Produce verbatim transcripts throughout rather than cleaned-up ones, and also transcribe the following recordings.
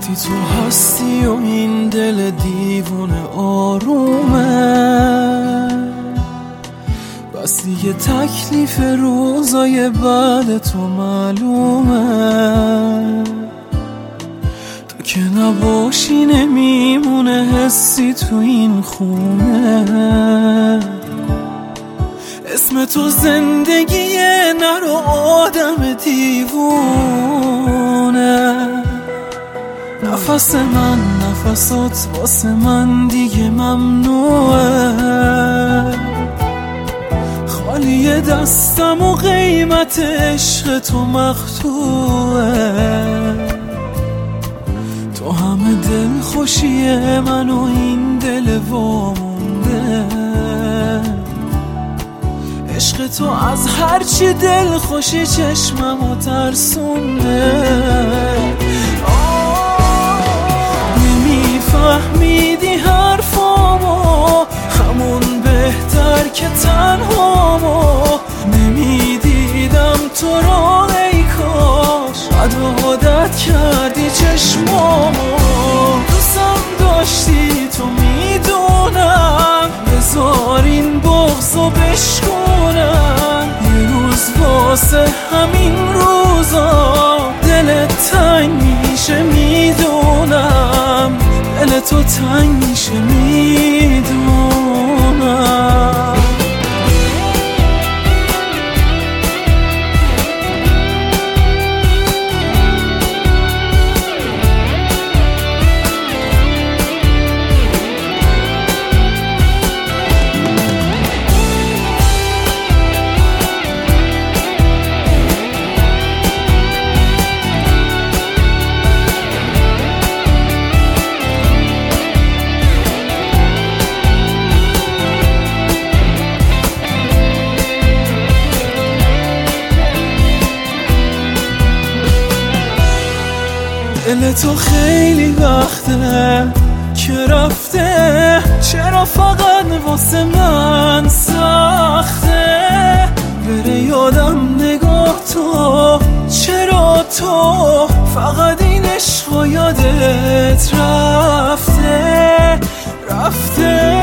وقتی تو هستی و این دل دیوونه آرومه، بس دیگه تکلیف روزای بعد تو معلومه. تو که نباشی نمیمونه حسی تو این خونه. اسم تو زندگیه نرو آدم دیوونه. نفس من نفسات واسه من دیگه ممنوعه. خالی دستم و قیمت عشق تو مقطوعه. تو همه دل خوشیه من و این دل وامونده. عشق تو از هرچی دل خوشی چشمم و ترسونده. نمیفهمیدی حرفامو همون بهتر که تنهامو. نمیدیدم تو رو ای کاش بد عادت کردی چشمامو. دوستم داشتی تو میدونم بذار این بغضو بشکنم. یه روز واسه همین روزا دلت تنگ میشه میدونم. دل تو تنگ میشه میدونم. دل تو خیلی وقته که رفته. چرا فقط واسه من سخته بره یادم نگاه تو؟ چرا تو فقط این عشق و یادت رفته رفته؟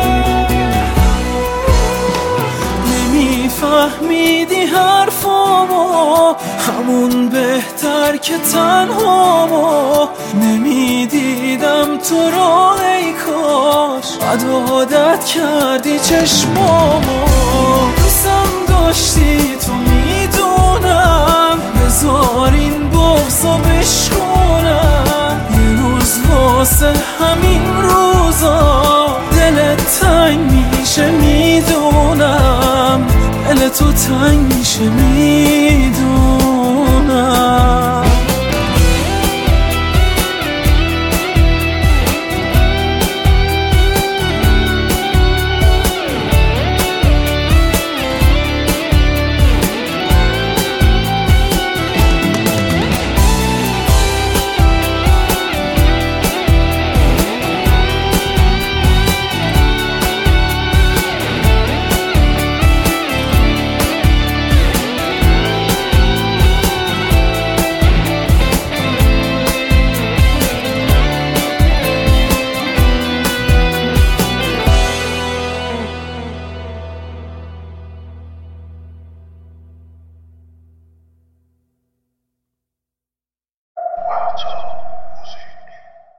نمیفهمیدی حرفامو همون بهتر که تنهامو. نمیدیدم تو رو ای کاش بد عادت کردی چشمامو. دوستم داشتی تو میدونم بذار این بغضو بشکنم. یه روز واسه همین روزا دلت تنگ میشه میدونم. دل تو تنگ میشه میدونم.